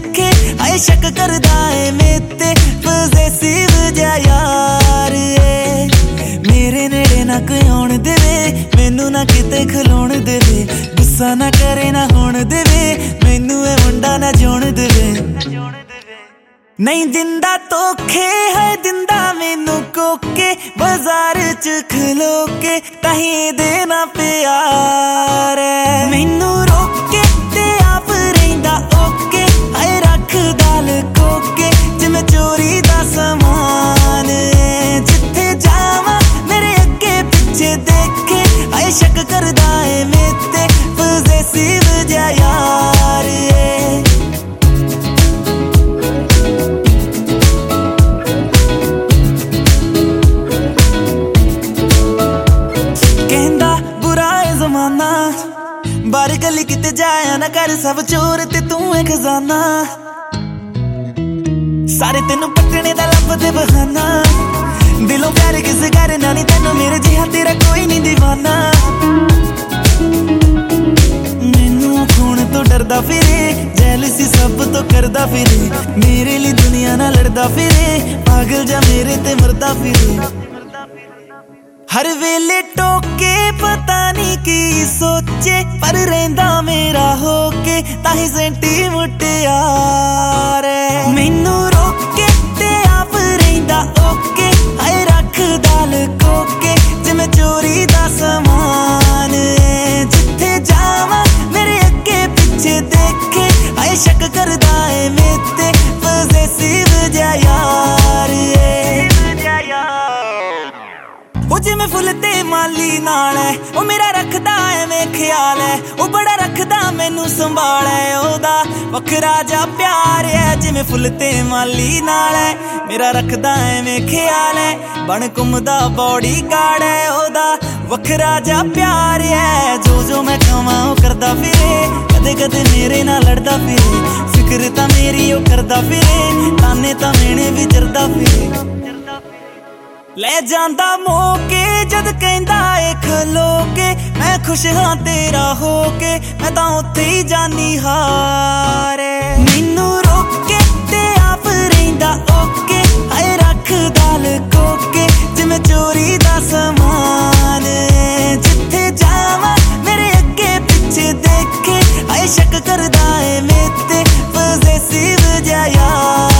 देखे आए शक करदा है मेते पॉसेसिव जा यार मेरे नेड़े ना कोई आउण देवे मैनू ना किते खलोण देवे गुस्सा ना करे ना होण देवे मैनू ए मुंडा ना जोण देवे नहीं दिंदा धोखे है दिंदा मैनू कोके बाजार च खलो के ताही देना प्यार मैनू रोके ते आप रहिंदा ओके हाय रखदा लुकोके जिवें चोरी दा समान जिथे जावां मेरे अगे पिछे देखे हाय शक करदा है मेते पॉसेसिव जा यार बार गली किते जाया ना कर सब चोर ते तू है खजाना सारे तेनू पटने दा लभदे बहाना दिलों प्यार किस करना नी तेनू मेरे जिहा तेरा कोई नहीं दीवाना मैनू खून तो डरदा फिरे जेलसी सब तो करदा फिरे मेरे लिए दुनिया ना लड़दा फिरे पागल जा मेरे ते मरदा फिरे हर वेले टोके पता नहीं की सोचे पर रहिंदा मेरा होके ताही सेंटी मुटियार मैनू रोके ते आप रहिंदा ओके हाय रखदा लुकोके जिवें चोरी दा समान जिथे जावां मेरे अगे पिछे देखे हाय शक करदा है मेते पॉसेसिव जा यार जिवें फुल ते माली नाल है ओ मेरा रखदा एवें ख्याल है ओ बड़ा रखदा मैनू संभाल है ओदा वखरा जा प्यार है जिवें फुल ते माली नाल है मेरा रखदा एवें ख्याल है बन घुमदा बॉडी गार्ड है ओदा वखरा जा प्यार है जो मैं कहां ओ करदा फिरे कदे कदे मेरे नाल लड़दा फिरे फिक्र तां मेरी ओ करदा फिरे ताने तां मेने भी जरदा फिरे ले जांदा मोके जद कहंदा ए खलो के मैं खुश हाँ तेरा होके मैं तां उत्थे ही जानी हार मैनू रोके ते आप रहिंदा ओके हाय रखदा लुकोके जिवें चोरी दा समान जिथे जावां मेरे अगे पिछे देखे हाय शक करदा है मेते पॉसेसिव जा यार